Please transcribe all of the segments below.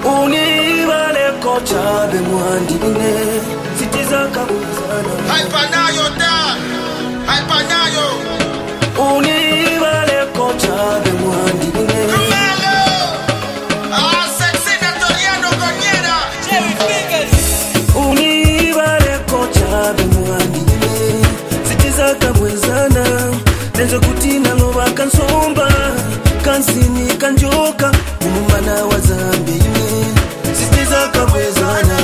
Unibale kocha be mwandine sitiza kabuzana Hypanayo da Hypanayo Unibale kocha be mwandine Rumelo Sexy Natoriano Goniera Jerry Fingers Unibale kocha be mwandine sitiza kabuzana Nenzo kutina loba kansomba Kansini kanjoka Umumana wa zambi Sitiza kabwezana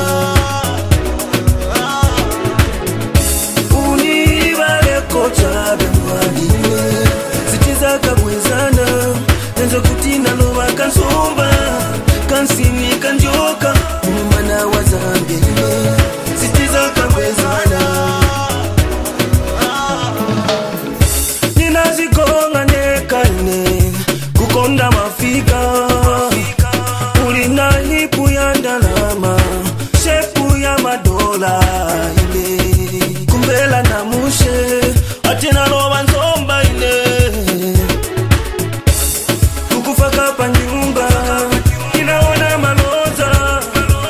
Unibale kocha bemwadine Sitiza kabwezana Nenzo kutina loba kansomba Kansini kanjoka Umumana wa zambi Sitiza kabwezana Ninazikonga nekane Kukonda mafika Ulina hipu ya ndalama Shepu ya madola ile Kumbela na mushe Atina roba nzomba ile Kukufaka pa nyumba Inaona maloza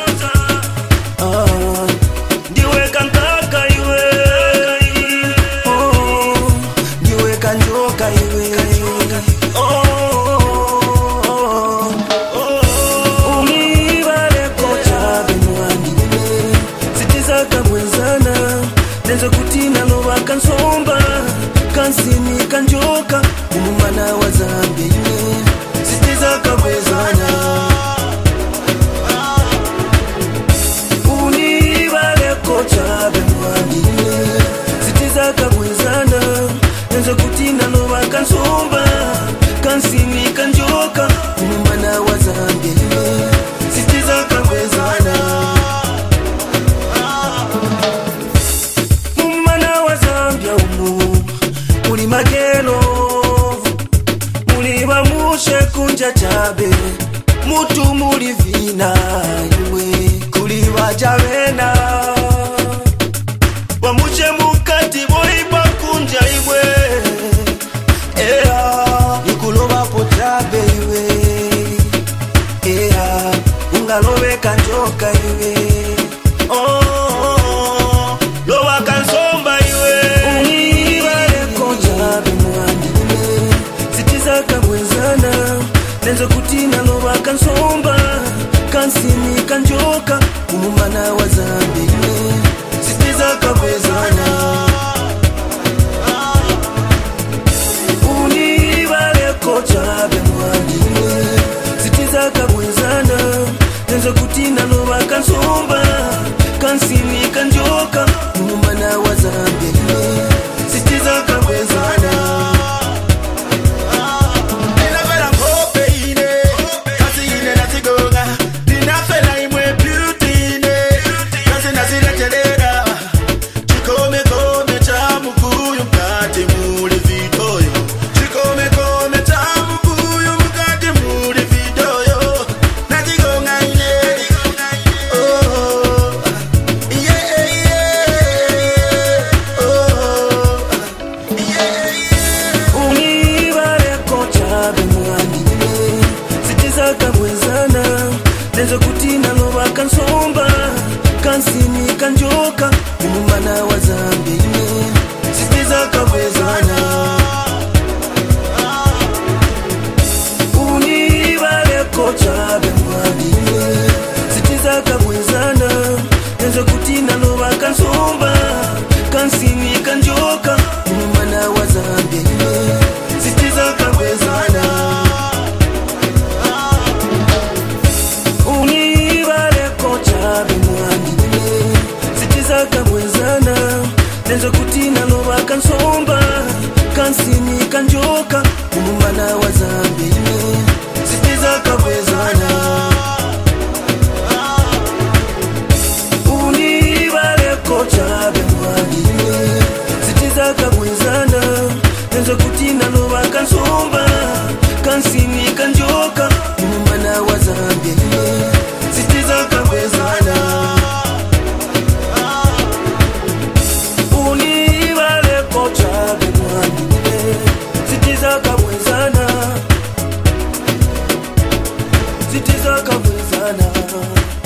Ndiwe kantaka iwe Ndiwe kanjoka iwe Nenzo kutina loba kansomba Kansini kanjoka Umumana wa zambi Sitiza kabwezana Unibale kocha bemwadine Sitiza kabwezana Nenzo kutina loba kansomba Kansini kanjoka Umumana wa zambi Sitiza kabwezana Muli magelo Muli bamushe kunja chabe Mutu muli vina iwe Kuli wajawena Bamushe mukati boiba kunja iwe Nikuloba pochabe iwe Ungalobe kanjoka iwe Loba kansomba iwe Sitiza kabwezana Nenzo kutina loba kansomba Kansini kanjoka Umumana wa zambi Sitiza kabwezana Unibale kocha bemwadine Sitiza kabwezana Nenzo kutina loba kansomba Kansini kanjoka Umumana wa zambi Sitiza kabwezana Nenzo kutina loba kansomba Kansini kanjoka Umumana wa zambi Sitiza kabwezana Unibale kocha bemwadine Sitiza kabwezana Nenzo kutina loba kansomba Kansini kanjoka Umumana wa zambi Sitiza kabwezana Unibale kocha bemwadine Sitiza kabwezana mwezana